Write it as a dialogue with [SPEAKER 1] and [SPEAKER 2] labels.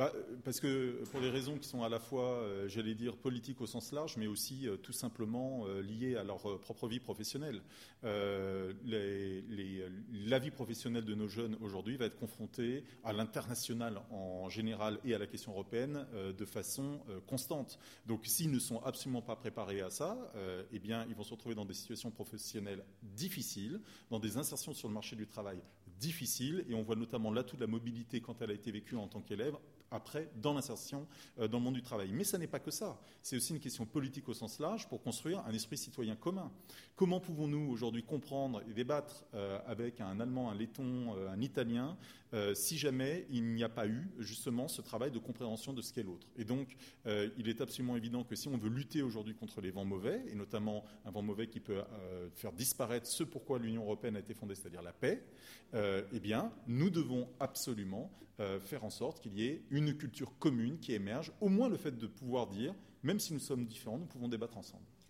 [SPEAKER 1] Parce que pour des raisons qui sont à la fois, j'allais dire, politiques au sens large, mais aussi tout simplement liées à leur propre vie professionnelle. La vie professionnelle de nos jeunes aujourd'hui va être confrontée à l'international en général et à la question européenne de façon constante. Donc s'ils ne sont absolument pas préparés à ça, eh bien ils vont se retrouver dans des situations professionnelles difficiles, dans des insertions sur le marché du travail difficiles, et on voit notamment l'atout de la mobilité quand elle a été vécue en tant qu'élève, après, dans l'insertion dans le monde du travail. Mais ça n'est pas que ça. C'est aussi une question politique au sens large pour construire un esprit citoyen commun. Comment pouvons-nous aujourd'hui comprendre et débattre avec un Allemand, un Letton, un Italien, si jamais il n'y a pas eu justement ce travail de compréhension de ce qu'est l'autre. Et donc, il est absolument évident que si on veut lutter aujourd'hui contre les vents mauvais, et notamment un vent mauvais qui peut faire disparaître ce pourquoi l'Union européenne a été fondée, c'est-à-dire la paix, eh bien, nous devons absolument faire en sorte qu'il y ait une culture commune qui émerge, au moins le fait de pouvoir dire, même si nous sommes différents, nous pouvons débattre ensemble.